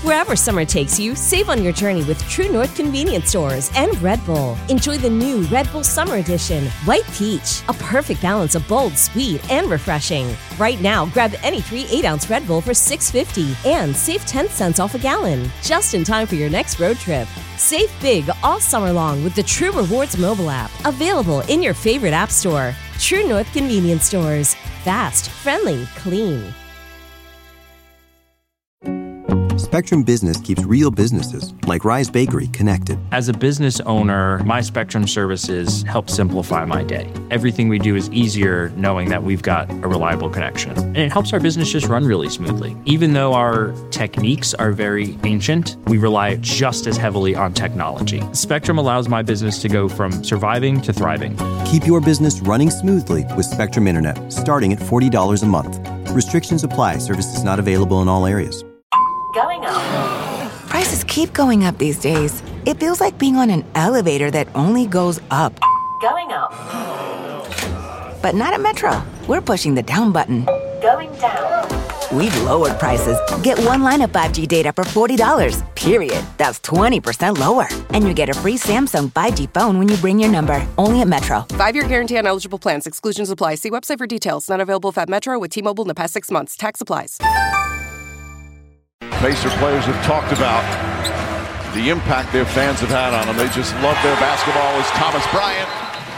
Wherever summer takes you, save on your journey with True North Convenience Stores and Red Bull. Enjoy the new Red Bull Summer Edition, White Peach, a perfect balance of bold, sweet, and refreshing. Right now, grab any 3 8-ounce Red Bull for $6.50 and save 10 cents off a gallon. Just in time for your next road trip. Save big all summer long with the True Rewards mobile app, available in your favorite app store. True North Convenience Stores. Fast, friendly, clean. Spectrum Business keeps real businesses, like Rise Bakery, connected. As a business owner, my Spectrum services help simplify my day. Everything we do is easier knowing that we've got a reliable connection. And it helps our business just run really smoothly. Even though our techniques are very ancient, we rely just as heavily on technology. Spectrum allows my business to go from surviving to thriving. Keep your business running smoothly with Spectrum Internet, starting at $40 a month. Restrictions apply. Services not available in all areas. Going up. Prices keep going up these days. It feels like being on an elevator that only goes up. Going up. But not at Metro. We're pushing the down button. Going down. We've lowered prices. Get one line of 5G data for $40, period. That's 20% lower. And you get a free Samsung 5G phone when you bring your number. Only at Metro. 5-year guarantee on eligible plans. Exclusions apply. See website for details. Not available at Metro with T-Mobile in the past 6 months. Tax applies. Pacer players have talked about the impact their fans have had on them. They just love their basketball. As Thomas Bryant,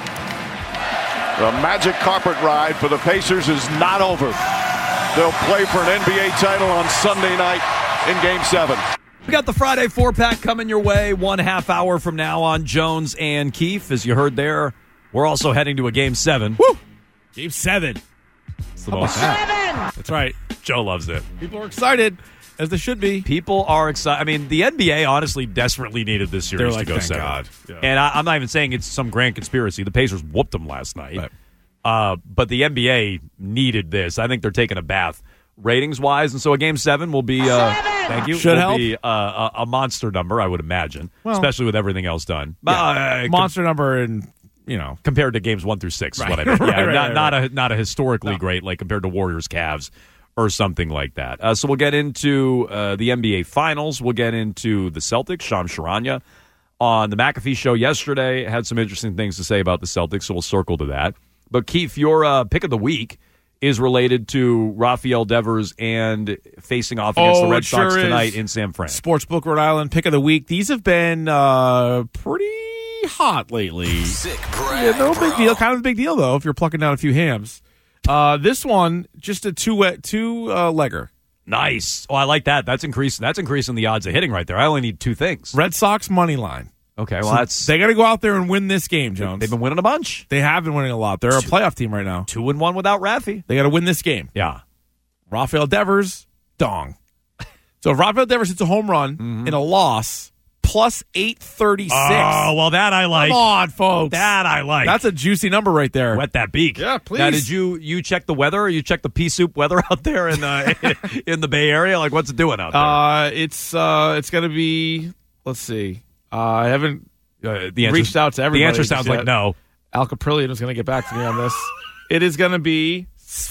the magic carpet ride for the Pacers is not over. They'll play for an NBA title on Sunday night in Game 7. We got the Friday 4-pack coming your way 1/2 hour from now on Jones and Keefe. As you heard there, we're also heading to a Game 7. Woo! Game 7. It's the most. That's right. Joe loves it. People are excited. As they should be. People are excited. I mean, the NBA honestly desperately needed this series to go 7. God. Yeah. And I'm not even saying it's some grand conspiracy. The Pacers whooped them last night. Right. But the NBA needed this. I think they're taking a bath ratings-wise. And so a Game 7 will be, thank you, Should will help. be a monster number, I would imagine, especially with everything else done. Yeah. Monster number and, compared to Games 1 through 6 is what I mean. Not a historically great, like compared to Warriors-Cavs. Or something like that. So we'll get into the NBA Finals. We'll get into the Celtics. Shams Charania on the McAfee show yesterday had some interesting things to say about the Celtics, so we'll circle to that. But, Keith, your pick of the week is related to Rafael Devers and facing off against the Red Sox tonight in San Fran. Sportsbook Rhode Island pick of the week. These have been pretty hot lately. Sick no big deal. Kind of a big deal, though, if you're plucking down a few hams. This one, just a two-legger. Nice. Oh, I like that. That's increasing the odds of hitting right there. I only need 2 things. Red Sox money line. Okay, well, they got to go out there and win this game, Jones. They've been winning a bunch. They have been winning a lot. They're a playoff team right now. 2-1 without Rafi. They got to win this game. Yeah. Rafael Devers, dong. So if Rafael Devers hits a home run in a loss, plus 836. Oh, well, that I like. Come on, folks. That I like. That's a juicy number right there. Wet that beak. Yeah, please. Now, did you check the weather? Or you check the pea soup weather out there in in the Bay Area? Like, what's it doing out there? It's going to be, let's see. I haven't reached out to everybody. The answer sounds like no. Al Caprillion is going to get back to me on this. It is going to be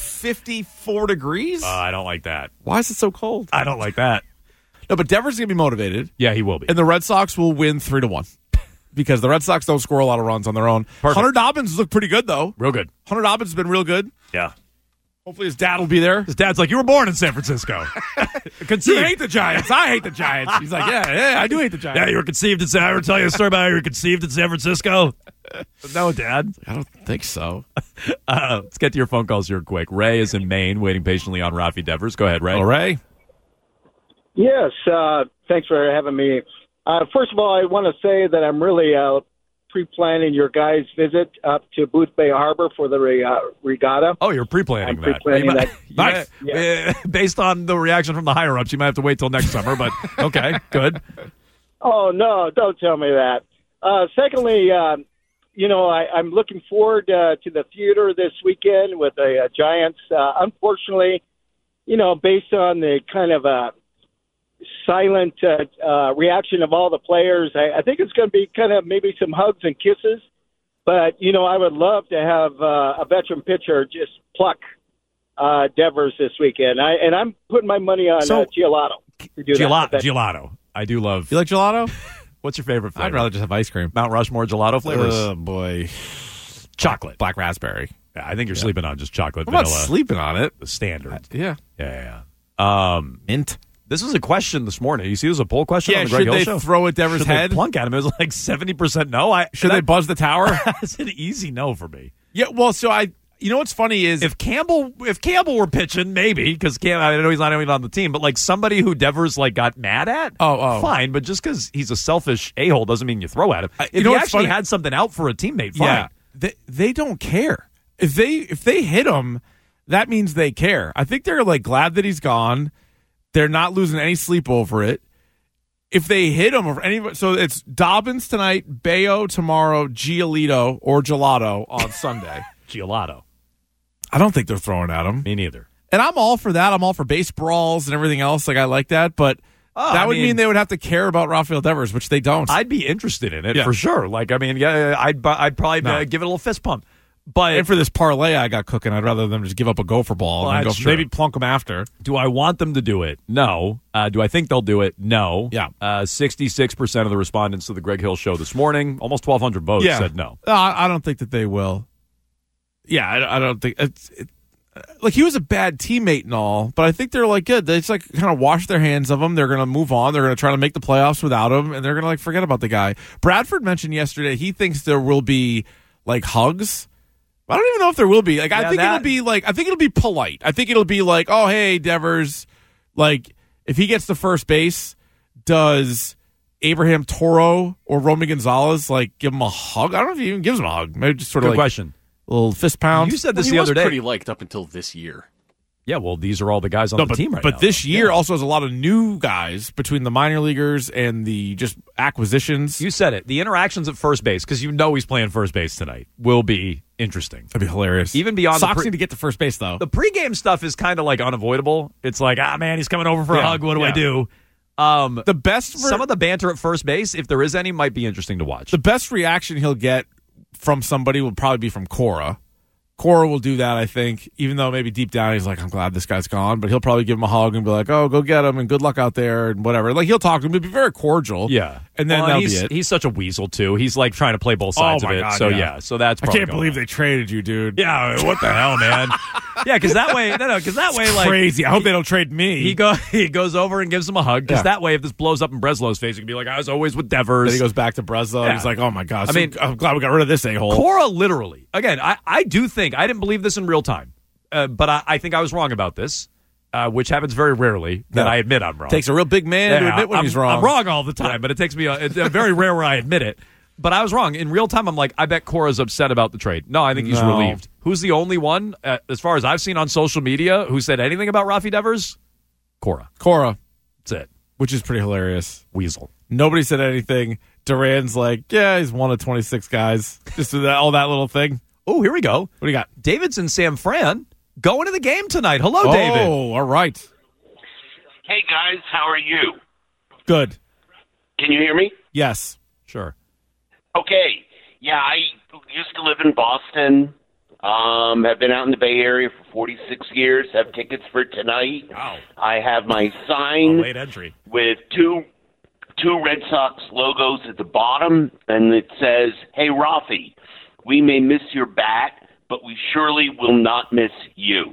54 degrees. I don't like that. Why is it so cold? I don't like that. No, but Devers is going to be motivated. Yeah, he will be. And the Red Sox will win 3-1 because the Red Sox don't score a lot of runs on their own. Perfect. Hunter Dobbins looked pretty good, though. Real good. Hunter Dobbins has been real good. Yeah. Hopefully his dad will be there. His dad's like, you were born in San Francisco. You hate the Giants. I hate the Giants. He's like, yeah, I do hate the Giants. Yeah, you were conceived in San Francisco. I ever tell you a story about how you were conceived in San Francisco? No, Dad. I don't think so. Let's get to your phone calls here quick. Ray is in Maine, waiting patiently on Rafi Devers. Go ahead, Ray. Hello, Ray. Yes, thanks for having me. First of all, I want to say that I'm really pre-planning your guys' visit up to Booth Bay Harbor for the regatta. Oh, you're pre-planning that. That. Nice. Yeah. Based on the reaction from the higher-ups, you might have to wait till next summer, but okay, good. Oh, no, don't tell me that. Secondly, I'm looking forward to the theater this weekend with the Giants. Unfortunately, based on the kind of silent reaction of all the players, I think it's going to be kind of maybe some hugs and kisses. But, I would love to have a veteran pitcher just pluck Devers this weekend. I'm putting my money on Giolito. to do that. Gelato. I do love. You like gelato? What's your favorite flavor? I'd rather just have ice cream. Mount Rushmore gelato flavors. Oh, boy. Chocolate. Black raspberry. Yeah, I think you're sleeping on just chocolate I'm vanilla. not sleeping on it. The standard. Yeah. Yeah. Mint. This was a question this morning. You see, there's a poll question on the Greg should Hill they show. throw at Devers' Should head? They plunk at him. It was like 70% no. Should they buzz the tower? That's an easy no for me. Yeah. Well, so you know what's funny is If Campbell were pitching, maybe, because I know he's not even on the team, but like somebody who Devers like got mad at, fine. But just because he's a selfish a-hole doesn't mean you throw at him. If he actually had something out for a teammate, fine. Yeah, they don't care. If they hit him, that means they care. I think they're like glad that he's gone. They're not losing any sleep over it. If they hit him or anybody, so it's Dobbins tonight, Bayo tomorrow, Giolito or Gelato on Sunday. Gelato. I don't think they're throwing at him. Me neither. And I'm all for that. I'm all for base brawls and everything else. Like I like that, but that would mean they would have to care about Rafael Devers, which they don't. I'd be interested in it for sure. Like, I mean, I'd probably give it a little fist pump. But for this parlay I got cooking, I'd rather them just give up a gopher ball and maybe plunk them after. Do I want them to do it? No. Do I think they'll do it? No. Yeah. 66% of the respondents to the Greg Hill show this morning, almost 1,200 votes, said no. I don't think that they will. Yeah, I don't think like he was a bad teammate and all, but I think they're like good. They just like kind of wash their hands of him. They're going to move on. They're going to try to make the playoffs without him, and they're going to like forget about the guy. Bradford mentioned yesterday he thinks there will be like hugs. I don't even know if there will be. Like I think it'll be polite. I think it'll be like, oh hey Devers, like if he gets to first base, does Abraham Toro or Romy Gonzalez like give him a hug? I don't know if he even gives him a hug. Maybe just sort of Good question. A little fist pound. You said this the other day. He was pretty liked up until this year. Yeah, well, these are all the guys on the team right now. But this year also has a lot of new guys between the minor leaguers and the just acquisitions. You said it. The interactions at first base, because you know he's playing first base tonight, will be interesting. That'd be hilarious. Even beyond Sox need to get to first base, though. The pregame stuff is kind of like unavoidable. It's like, man, he's coming over for a hug. What do I do? The best some of the banter at first base, if there is any, might be interesting to watch. The best reaction he'll get from somebody will probably be from Cora. Cora will do that, I think, even though maybe deep down he's like, I'm glad this guy's gone, but he'll probably give him a hug and be like, oh, go get him and good luck out there and whatever. Like, he'll talk to him. He'll be very cordial. Yeah. And then that'll be it. He's such a weasel, too. He's like trying to play both sides of it. God, so, yeah. So that's I probably can't believe they traded you, dude. Yeah, what the hell, man? Yeah, because that way, like. Crazy. I hope they don't trade me. He goes over and gives him a hug, because that way, if this blows up in Breslow's face, he can be like, I was always with Devers. Then he goes back to Breslow. Yeah. He's like, oh, my God. I mean, I'm glad we got rid of this a-hole. Cora literally. Again, I do think, I didn't believe this in real time, but I think I was wrong about this, which happens very rarely that I admit I'm wrong. Takes a real big man to admit when he's wrong. I'm wrong all the time, but it takes me it's very rare where I admit it. But I was wrong. In real time, I'm like, I bet Cora's upset about the trade. No, I think he's relieved. Who's the only one, as far as I've seen on social media, who said anything about Rafi Devers? Cora. That's it. Which is pretty hilarious. Weasel. Nobody said anything. Duran's like, yeah, he's one of 26 guys. Just all that little thing. Oh, here we go. What do you got? David's in San Fran going to the game tonight. Hello, David. Oh, all right. Hey, guys. How are you? Good. Can you hear me? Yes. Sure. Okay. Yeah, I used to live in Boston. Have been out in the Bay Area for 46 years. Have tickets for tonight. Wow. I have my sign late entry with two Red Sox logos at the bottom, and it says, "Hey, Rafi, we may miss your bat, but we surely will not miss you."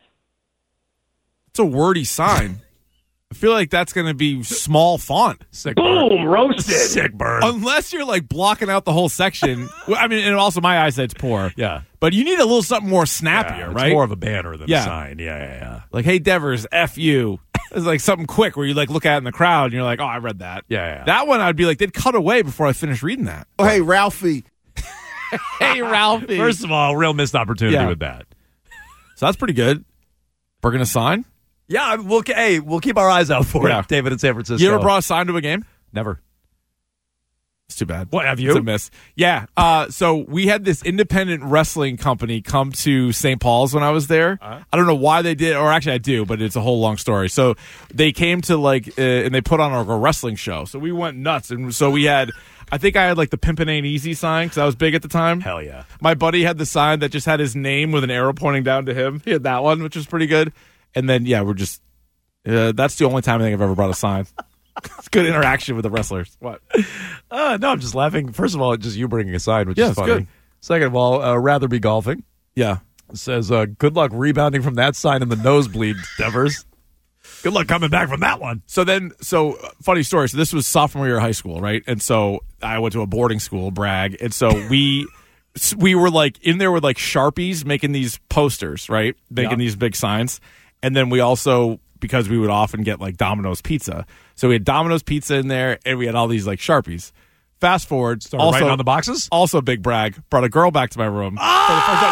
It's a wordy sign. I feel like that's going to be small font. Sick Boom, roasted. Sick burn. Unless you're like blocking out the whole section. Well, I mean, and also my eyesight's poor. Yeah. But you need a little something more snappier, right? It's more of a banner than a sign. Yeah. Like, hey, Devers, F you. It's like something quick where you like look at it in the crowd and you're like, oh, I read that. Yeah. That one I'd be like, they'd cut away before I finished reading that. Oh, hey, Ralphie. Hey, Ralphie. First of all, real missed opportunity with that. So that's pretty good. We're going to sign? Yeah, we'll keep our eyes out for it, David in San Francisco. You ever brought a sign to a game? Never. It's too bad. What, have you? It's a miss. Yeah. So we had this independent wrestling company come to St. Paul's when I was there. I don't know why they did, or actually I do, but it's a whole long story. So they came to and they put on a wrestling show. So we went nuts. And so we had, I think I had like the Pimpin' Ain't Easy sign because I was big at the time. Hell yeah. My buddy had the sign that just had his name with an arrow pointing down to him. He had that one, which was pretty good. And then, we're just, That's the only time I think I've ever brought a sign. It's good interaction with the wrestlers. What? No, I'm just laughing. First of all, just you bringing a sign, which is it's funny. good. Second of all, rather be golfing. Yeah. It says, good luck rebounding from that sign in the nosebleed, Devers. Good luck coming back from that one. So funny story. So this was sophomore year of high school, right? And so I went to a boarding school, brag. And so we were like in there with like Sharpies making these posters, right? Making these big signs. And then we also, because we would often get like Domino's pizza. So we had Domino's pizza in there and we had all these like Sharpies. Fast forward. Started writing on the boxes? Also big brag. Brought a girl back to my room. Oh! For the first time.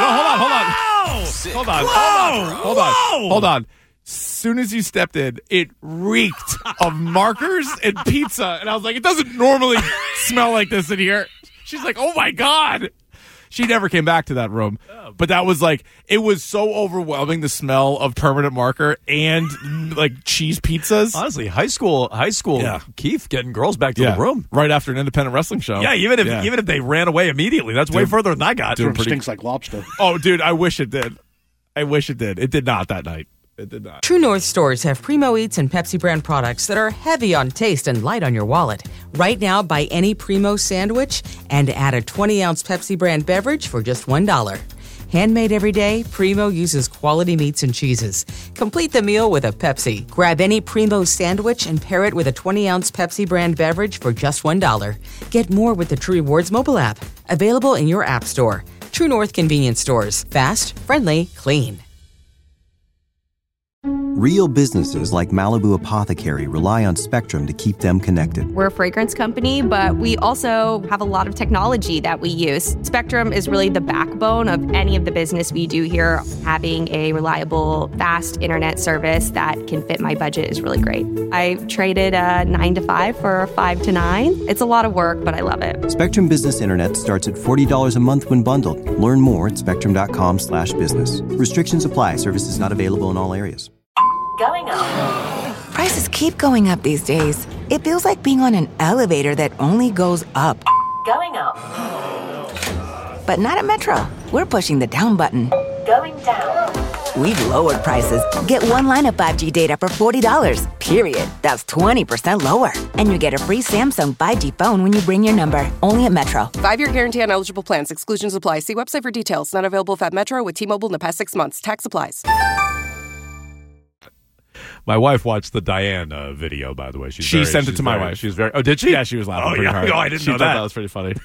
No, hold on. As soon as you stepped in, it reeked of markers and pizza. And I was like, it doesn't normally smell like this in here. She's like, oh my God. She never came back to that room. But that was like, it was so overwhelming, the smell of permanent marker and like cheese pizzas. Honestly, high school, Keith getting girls back to the room. Right after an independent wrestling show. Yeah, even if they ran away immediately, that's way further than I got. Stinks like lobster. Oh, dude, I wish it did. It did not that night. It did not. True North stores have Primo Eats and Pepsi brand products that are heavy on taste and light on your wallet. Right now, buy any Primo sandwich and add a 20-ounce Pepsi brand beverage for just $1. Handmade every day, Primo uses quality meats and cheeses. Complete the meal with a Pepsi. Grab any Primo sandwich and pair it with a 20-ounce Pepsi brand beverage for just $1. Get more with the True Rewards mobile app. Available in your app store. True North convenience stores. Fast, friendly, clean. Real businesses like Malibu Apothecary rely on Spectrum to keep them connected. We're a fragrance company, but we also have a lot of technology that we use. Spectrum is really the backbone of any of the business we do here. Having a reliable, fast internet service that can fit my budget is really great. I traded a 9 to 5 for a 5 to 9. It's a lot of work, but I love it. Spectrum Business Internet starts at $40 a month when bundled. Learn more at spectrum.com/business. Restrictions apply. Services not available in all areas. Going up. Prices keep going up these days. It feels like being on an elevator that only goes up. Going up. But not at Metro. We're pushing the down button. Going down. We've lowered prices. Get one line of 5G data for $40, period. That's 20% lower. And you get a free Samsung 5G phone when you bring your number. Only at Metro. 5-year guarantee on eligible plans. Exclusions apply. See website for details. Not available at Metro with T-Mobile in the past 6 months. Tax applies. My wife watched the Diane video, by the way. She sent it to my wife. She was very... Oh, did she? Yeah, she was laughing pretty hard. Oh, I didn't know that. That was pretty funny.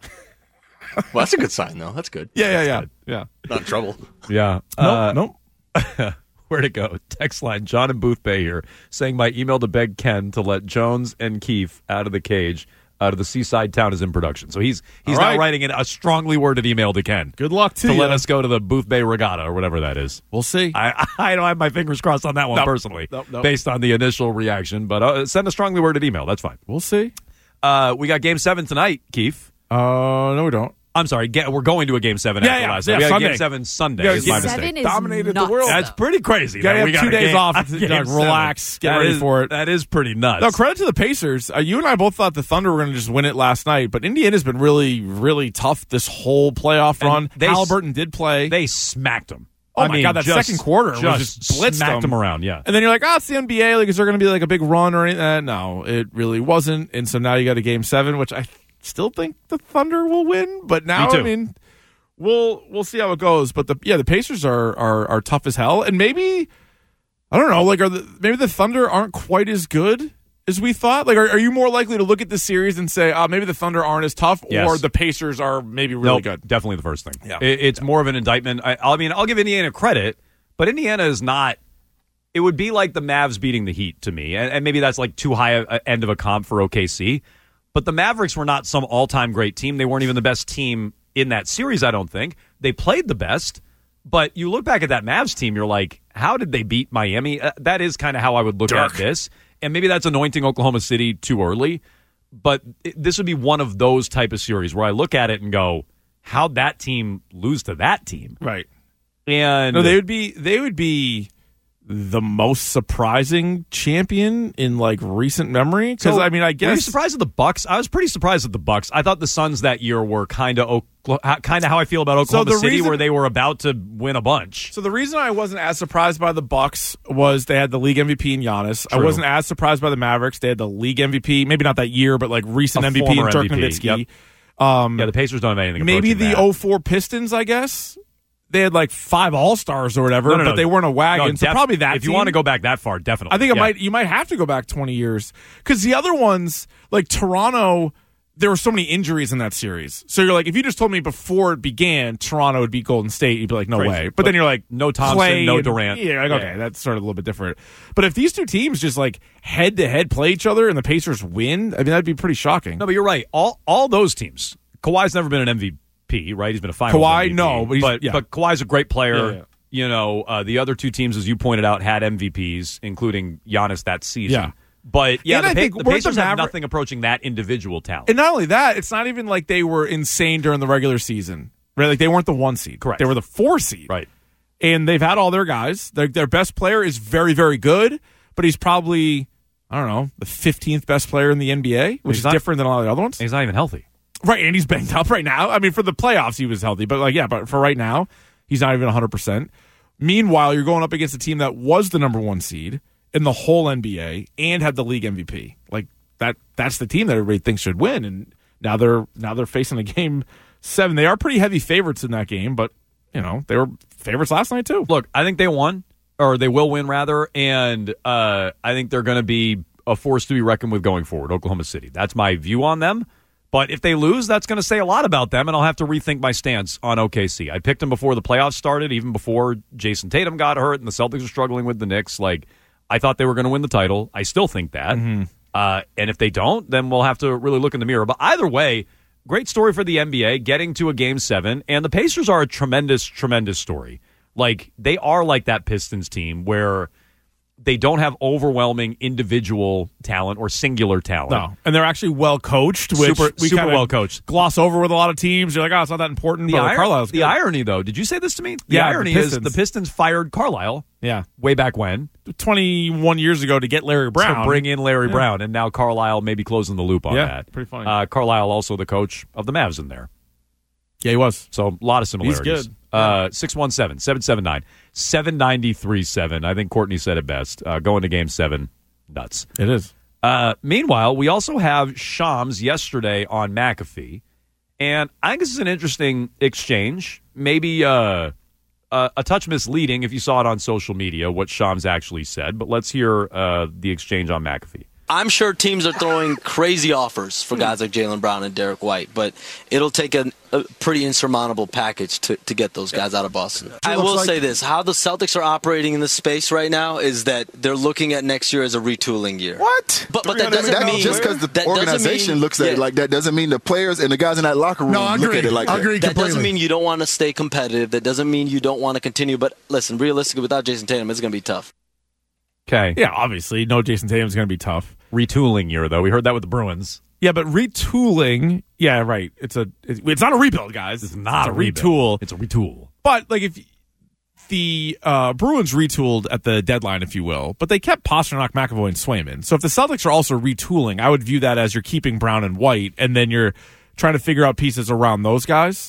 Well, that's a good sign, though. That's good. Yeah. Not in trouble. Yeah. Nope. Where'd it go? Text line, John in Booth Bay here, saying my email to beg Ken to let Jones and Keefe out of the cage. Out of the seaside town is in production. So he's now writing in a strongly worded email to Ken. Good luck to you. Let us go to the Booth Bay Regatta or whatever that is. We'll see. I don't have my fingers crossed on that one personally, based on the initial reaction. But send a strongly worded email. That's fine. We'll see. We got Game 7 tonight, Keith. No, we don't. I'm sorry. We're going to a Game 7 after last night. We got Sunday. Game 7 Sunday. Is my mistake. Dominated the world. That's pretty crazy. We have 2 days off to relax, get ready for it. That is pretty nuts. No, credit to the Pacers. You and I both thought the Thunder were going to just win it last night, but Indiana's been really, really tough this whole playoff run. Halliburton did play. They smacked them. Oh, my God, that second quarter was just blitzed smacked them around, yeah. And then you're like, it's the NBA. Like, is there going to be like a big run or anything? No, it really wasn't. And so now you got a Game 7, which I still think the Thunder will win. But now, I mean, we'll see how it goes. But the Pacers are tough as hell. And maybe, I don't know, like maybe the Thunder aren't quite as good as we thought. Like, are you more likely to look at this series and say, maybe the Thunder aren't as tough, or the Pacers are maybe really good? Definitely the first thing. Yeah. It's more of an indictment. I mean, I'll give Indiana credit, but Indiana is not. It would be like the Mavs beating the Heat to me, and maybe that's like too high an end of a comp for OKC. But the Mavericks were not some all-time great team. They weren't even the best team in that series, I don't think. They played the best, but you look back at that Mavs team, you're like, how did they beat Miami? That is kind of how I would look at this. And maybe that's anointing Oklahoma City too early, but this would be one of those type of series where I look at it and go, how'd that team lose to that team? Right. And no, they would be the most surprising champion in like recent memory. Because I guess, were you surprised at the Bucks? I was pretty surprised at the Bucks. I thought the Suns that year were kind of how I feel about Oklahoma City, where they were about to win a bunch. So the reason I wasn't as surprised by the Bucks was they had the league MVP in Giannis. True. I wasn't as surprised by the Mavericks. They had the league MVP, maybe not that year, but like recent MVP in Dirk Nowitzki. Yep. The Pacers don't have anything. Maybe the 04 Pistons, I guess. They had like 5 All-Stars or whatever, but they weren't a wagon. So probably that. If you want to go back that far, definitely. I think you might have to go back 20 years because the other ones, like Toronto, there were so many injuries in that series. So you're like, if you just told me before it began, Toronto would beat Golden State, you'd be like, no way. But then you're like, no Thompson, Clay no Durant. Okay, that's sort of a little bit different. But if these two teams just like head to head play each other and the Pacers win, that'd be pretty shocking. No, but you're right. All those teams. Kawhi's never been an MVP, right? He's been a Finals MVP. No, but Kawhi's a great player. Yeah. You know, the other two teams, as you pointed out, had MVPs, including Giannis that season. Yeah. But the Pacers have nothing approaching that individual talent. And not only that, it's not even like they were insane during the regular season. Right? Like they weren't the 1 seed. Correct. They were the 4 seed. Right. And they've had all their guys. Their best player is very, very good, but he's probably, I don't know, the 15th best player in the NBA, which is different than all the other ones. He's not even healthy. Right, and he's banged up right now. I mean, for the playoffs, he was healthy. But but for right now, he's not even 100%. Meanwhile, you're going up against a team that was the number 1 seed in the whole NBA and had the league MVP. Like that's the team that everybody thinks should win. And now they're facing a game 7. They are pretty heavy favorites in that game, but they were favorites last night too. Look, I think they won, or they will win rather, and I think they're going to be a force to be reckoned with going forward. Oklahoma City. That's my view on them. But if they lose, that's going to say a lot about them, and I'll have to rethink my stance on OKC. I picked them before the playoffs started, even before Jason Tatum got hurt and the Celtics were struggling with the Knicks. Like, I thought they were going to win the title. I still think that. Mm-hmm. And if they don't, then we'll have to really look in the mirror. But either way, great story for the NBA, getting to a Game 7. And the Pacers are a tremendous, tremendous story. Like, they are like that Pistons team where they don't have overwhelming individual talent or singular talent. No, and they're actually well coached. Which super well coached. Gloss over with a lot of teams. You're like, it's not that important. But Carlisle's good. The irony, though, did you say this to me? The irony is the Pistons fired Carlisle. Yeah, way back when, 21 years ago, to get Larry Brown, to bring in Larry Brown, and now Carlisle may be closing the loop on that. Pretty funny. Carlisle also the coach of the Mavs in there. Yeah, he was. So a lot of similarities. He's good. 617-779-7937. I think Courtney said it best. Going to Game 7, nuts. It is. Meanwhile, we also have Shams yesterday on McAfee, and I think this is an interesting exchange. Maybe a touch misleading if you saw it on social media, what Shams actually said, but let's hear the exchange on McAfee. I'm sure teams are throwing crazy offers for guys like Jaylen Brown and Derek White, but it'll take a pretty insurmountable package to get those guys out of Boston. I will say this. How the Celtics are operating in this space right now is that they're looking at next year as a retooling year. What? But that doesn't mean... Just because the organization looks at it like that doesn't mean the players and the guys in that locker room look at it like that. That doesn't mean you don't want to stay competitive. That doesn't mean you don't want to continue. But listen, realistically, without Jason Tatum, it's going to be tough. Okay. Yeah, obviously, no Jason Tatum is going to be tough. Retooling year, though. We heard that with the Bruins. Yeah, but retooling, yeah, right. It's not a rebuild, guys. It's not a retool. It's a retool. But like if the Bruins retooled at the deadline, if you will, but they kept Pasternak, McAvoy, and Swayman. So if the Celtics are also retooling, I would view that as you're keeping Brown and White, and then you're trying to figure out pieces around those guys.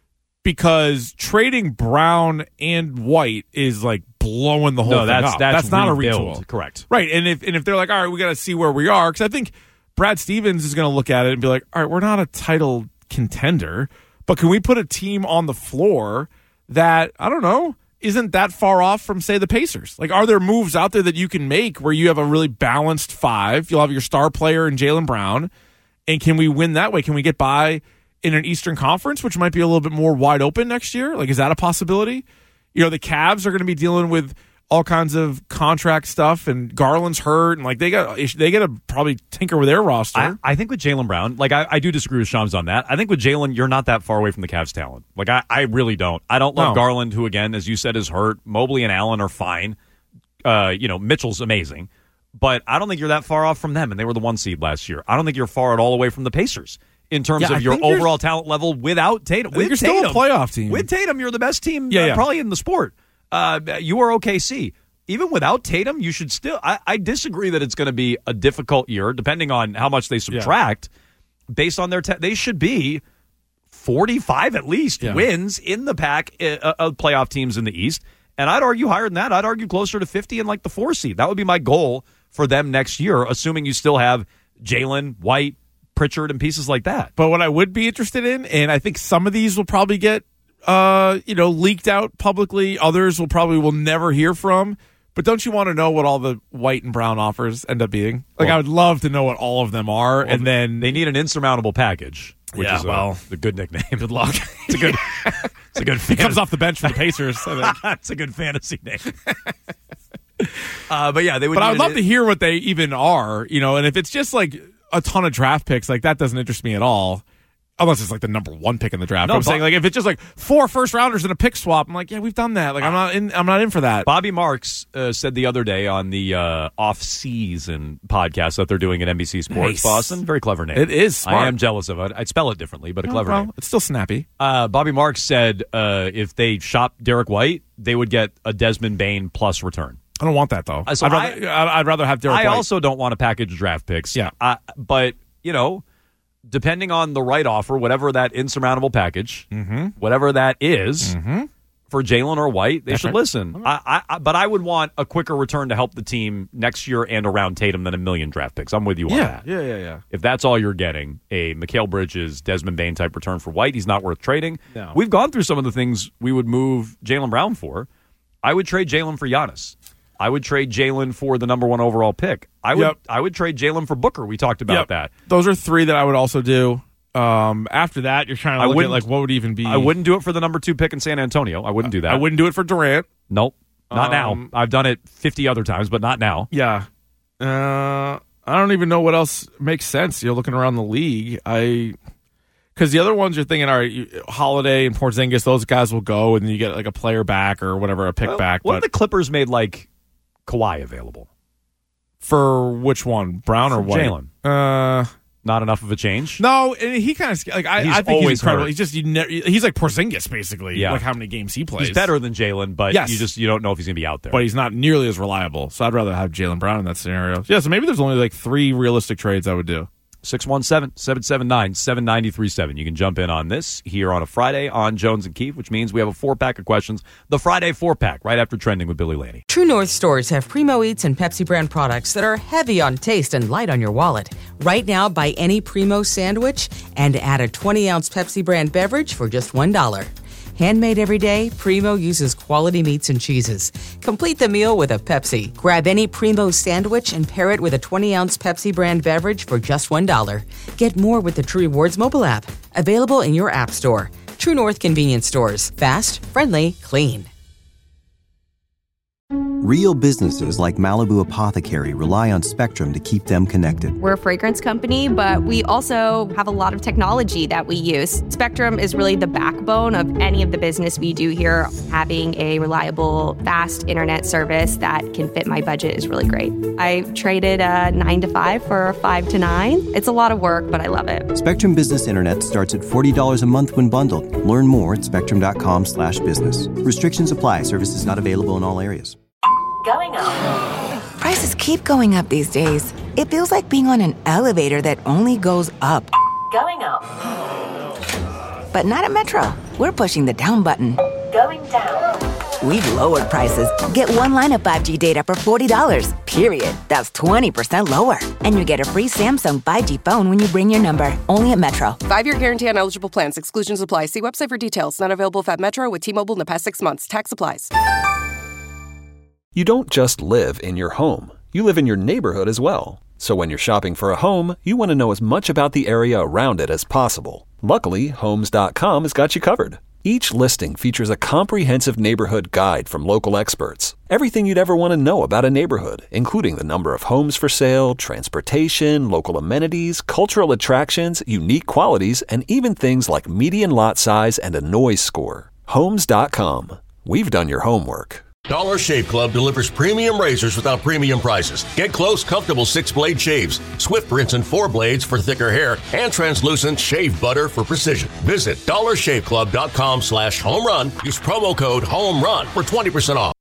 Because trading Brown and White is like blowing the whole thing up. That's not a retool. Correct. Right. And if they're like, all right, we got to see where we are. Because I think Brad Stevens is going to look at it and be like, all right, we're not a title contender, but can we put a team on the floor that, I don't know, isn't that far off from, say, the Pacers? Like, are there moves out there that you can make where you have a really balanced 5? You'll have your star player in Jaylen Brown. And can we win that way? Can we get by in an Eastern Conference, which might be a little bit more wide open next year? Like, is that a possibility? You know, the Cavs are going to be dealing with all kinds of contract stuff, and Garland's hurt, and like they got to probably tinker with their roster. I think with Jaylen Brown, like I do disagree with Shams on that. I think with Jaylen, you're not that far away from the Cavs' talent. Like I really don't. I don't love Garland, who again, as you said, is hurt. Mobley and Allen are fine. Mitchell's amazing, but I don't think you're that far off from them. And they were the 1 seed last year. I don't think you're far at all away from the Pacers in terms of your overall talent level without Tatum. You're still a playoff team. With Tatum, you're the best team probably in the sport. You are OKC. even without Tatum, you should still. I disagree that it's going to be a difficult year, depending on how much they subtract. Based on their, they should be 45 at least wins in the pack of playoff teams in the East. And I'd argue higher than that. I'd argue closer to 50 in like the 4 seed. That would be my goal for them next year, assuming you still have Jalen, White, Pritchard, and pieces like that. But what I would be interested in, and I think some of these will probably get leaked out publicly. Others will never hear from. But don't you want to know what all the White and Brown offers end up being? Like, I would love to know what all of them are. Well, and then they need an insurmountable package, which is a good nickname. Good luck. It's a good. He comes off the bench for the Pacers. It's a good fantasy name. But yeah, they would. But I would love to hear what they even are. And if it's just like a ton of draft picks, like that doesn't interest me at all. Unless it's like the number 1 pick in the draft. No, I'm saying like if it's just like 4 first-rounders and a pick swap, I'm like, yeah, we've done that. Like I'm not in for that. Bobby Marks said the other day on the off-season podcast that they're doing at NBC Sports Boston. Very clever name. It is smart. I am jealous of it. I'd spell it differently, but a clever name. It's still snappy. Bobby Marks said if they shop Derek White, they would get a Desmond Bane plus return. I don't want that though. So I'd rather have Derek White. I also don't want to package draft picks. Yeah, but depending on the right offer, whatever that insurmountable package, whatever that is, for Jalen or White, they should listen. But I would want a quicker return to help the team next year and around Tatum than a million draft picks. I'm with you on that. Yeah. If that's all you're getting, a Mikal Bridges, Desmond Bane type return for White, he's not worth trading. No. We've gone through some of the things we would move Jaylen Brown for. I would trade Jalen for Giannis. I would trade Jalen for the number 1 overall pick. I would trade Jalen for Booker. We talked about that. Those are 3 that I would also do. After that, you're trying to look at like what would even be. I wouldn't do it for the number 2 pick in San Antonio. I wouldn't do that. I wouldn't do it for Durant. Nope, not now. I've done it 50 other times, but not now. Yeah. I don't even know what else makes sense. You're looking around the league. Because the other ones you're thinking, all right, Holiday and Porzingis, those guys will go, and then you get like a player back or whatever, a pick back. What if the Clippers made like Kawhi available? For which one, Brown or White? Jalen. Not enough of a change. No, and he kind of like I think he's incredible. Hurt. He's like Porzingis basically. Yeah. Like how many games he plays. He's better than Jalen, but you don't know if he's going to be out there. But he's not nearly as reliable. So I'd rather have Jaylen Brown in that scenario. Yeah, so maybe there's only like 3 realistic trades I would do. 617-779-7937. You can jump in on this here on a Friday on Jones and Keefe, which means we have a 4-pack of questions. The Friday 4-pack, right after Trending with Billy Laney. True North stores have Primo Eats and Pepsi brand products that are heavy on taste and light on your wallet. Right now, buy any Primo sandwich and add a 20-ounce Pepsi brand beverage for just $1. Handmade every day, Primo uses quality meats and cheeses. Complete the meal with a Pepsi. Grab any Primo sandwich and pair it with a 20-ounce Pepsi brand beverage for just $1. Get more with the True Rewards mobile app. Available in your app store. True North convenience stores. Fast, friendly, clean. Real businesses like Malibu Apothecary rely on Spectrum to keep them connected. We're a fragrance company, but we also have a lot of technology that we use. Spectrum is really the backbone of any of the business we do here. Having a reliable, fast internet service that can fit my budget is really great. I traded a 9 to 5 for a 5 to 9. It's a lot of work, but I love it. Spectrum Business Internet starts at $40 a month when bundled. Learn more at spectrum.com/business. Restrictions apply. Services not available in all areas. Going up. Prices keep going up these days. It feels like being on an elevator that only goes up. Going up. But not at Metro. We're pushing the down button. Going down. We've lowered prices. Get 1 line of 5G data for $40, period. That's 20% lower. And you get a free Samsung 5G phone when you bring your number. Only at Metro. 5-year guarantee on eligible plans. Exclusions apply. See website for details. Not available at Metro with T-Mobile in the past 6 months. Tax applies. You don't just live in your home. You live in your neighborhood as well. So when you're shopping for a home, you want to know as much about the area around it as possible. Luckily, Homes.com has got you covered. Each listing features a comprehensive neighborhood guide from local experts. Everything you'd ever want to know about a neighborhood, including the number of homes for sale, transportation, local amenities, cultural attractions, unique qualities, and even things like median lot size and a noise score. Homes.com. We've done your homework. Dollar Shave Club delivers premium razors without premium prices. Get close, comfortable 6-blade shaves, swift rinse and 4 blades for thicker hair, and translucent shave butter for precision. Visit dollarshaveclub.com/homerun. Use promo code HOMERUN for 20% off.